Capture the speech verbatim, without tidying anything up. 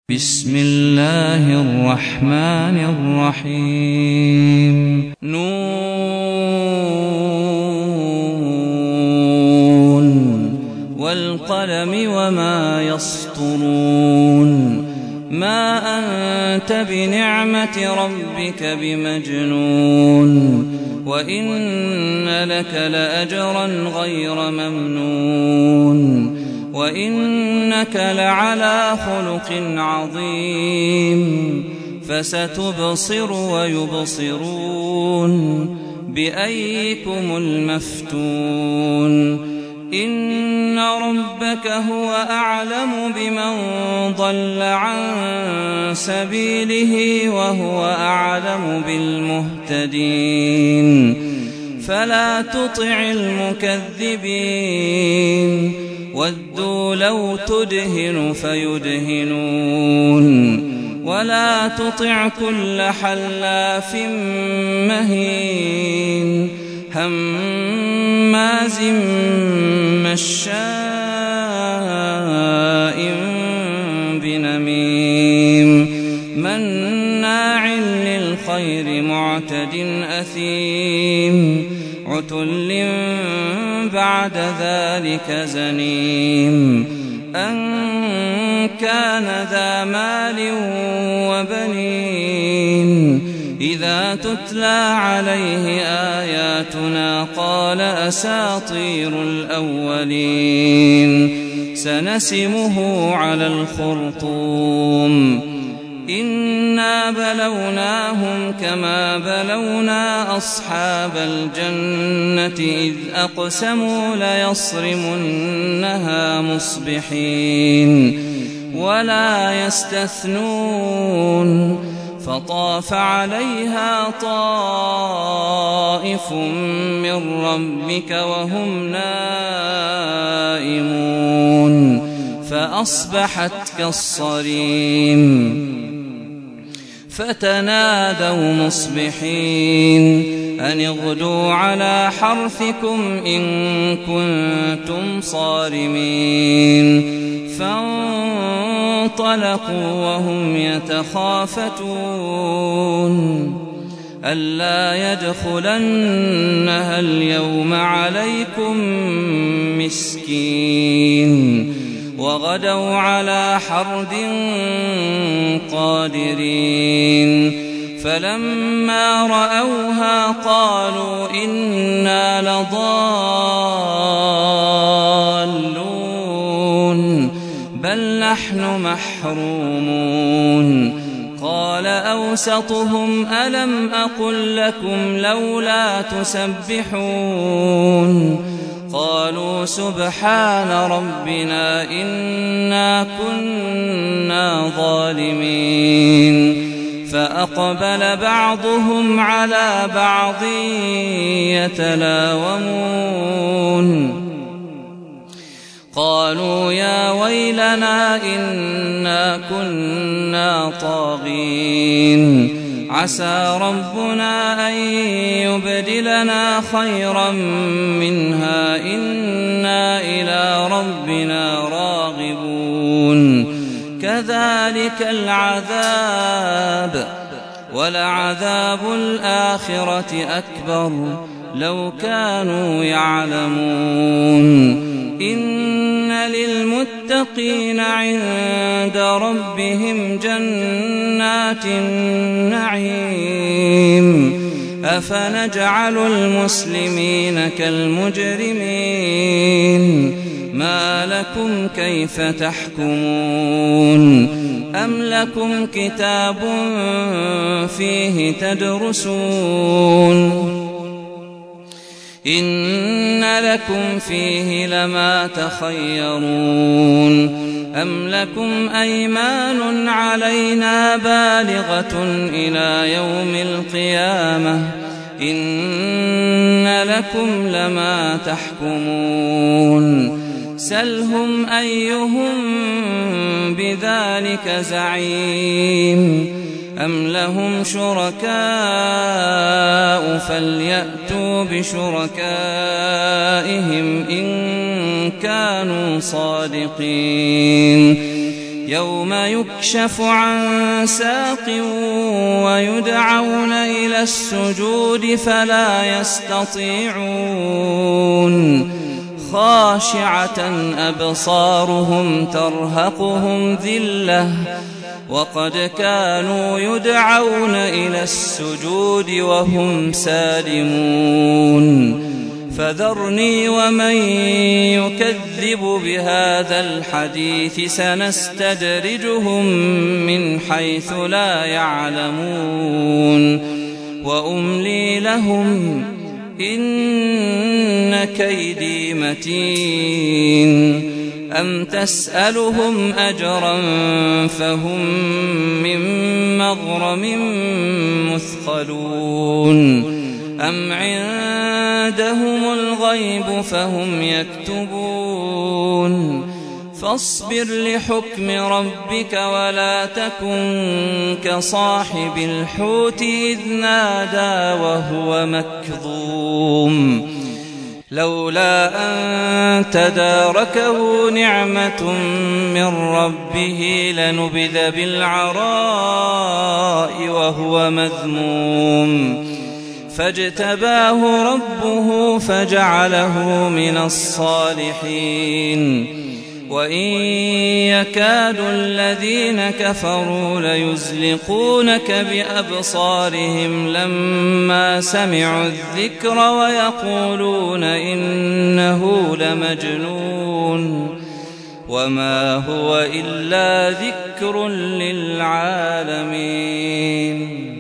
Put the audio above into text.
بسم الله الرحمن الرحيم نون والقلم وما يسطرون ما أنت بنعمة ربك بمجنون وإن لك لأجرا غير ممنون وإنك لعلى خلق عظيم فستبصر ويبصرون بأيكم المفتون إن ربك هو أعلم بمن ضل عن سبيله وهو أعلم بالمهتدين فلا تطع المكذبين ودوا لو تدهن فيدهنون ولا تطع كل حلاف مهين هماز مشاء بنميم مناع للخير معتد أثيم عتل بعد ذلك زنيم أن كان ذا مال وبنين إذا تتلى عليه آياتنا قال أساطير الأولين سنسمه على الخرطوم إنا بلوناهم كما بلونا أصحاب الجنة إذ أقسموا ليصرمنها مصبحين ولا يستثنون فطاف عليها طائف من ربك وهم نائمون فأصبحت كالصريم فتنادوا مصبحين أن اغدوا على حرثكم إن كنتم صارمين فانطلقوا وهم يتخافتون ألا يدخلنها اليوم عليكم مسكين وغدوا على حرد قادرين فلما رأوها قالوا إنا لضالون بل نحن محرومون قال أوسطهم ألم أقل لكم لولا تسبحون قالوا سبحان ربنا إنا كنا ظالمين فأقبل بعضهم على بعض يتلاومون قالوا يا ويلنا إنا كنا طاغين عسى ربنا أن يبدلنا خيرا منها إنا إلى ربنا راغبون كذلك العذاب ولعذاب الآخرة أكبر لو كانوا يعلمون إن للمتقين عند ربهم جنات النعيم أفنجعل المسلمين كالمجرمين ما لكم كيف تحكمون أم لكم كتاب فيه تدرسون إن لكم فيه لما تخيرون أم لكم أيمان علينا بالغة إلى يوم القيامة إن لكم لما تحكمون سلهم أيهم بذلك زعيم أم لهم شركاء فليأتوا بشركائهم إن كانوا صادقين يوم يكشف عن ساق ويدعون إلى السجود فلا يستطيعون خاشعة أبصارهم ترهقهم ذلة وقد كانوا يدعون إلى السجود وهم سالمون فذرني ومن يكذب بهذا الحديث سنستدرجهم من حيث لا يعلمون وأملي لهم إن كيدي متين أم تسألهم أجرا فهم من مغرم مثقلون أم عندهم الغيب فهم يكتبون فاصبر لحكم ربك ولا تكن كصاحب الحوت إذ نادى وهو مكظوم لولا أن تداركه نعمة من ربه لنبذ بالعراء وهو مذموم فاجتباه ربه فجعله من الصالحين وإن يكاد الذين كفروا ليزلقونك بأبصارهم لما سمعوا الذكر ويقولون إنه لمجنون وما هو إلا ذكر للعالمين.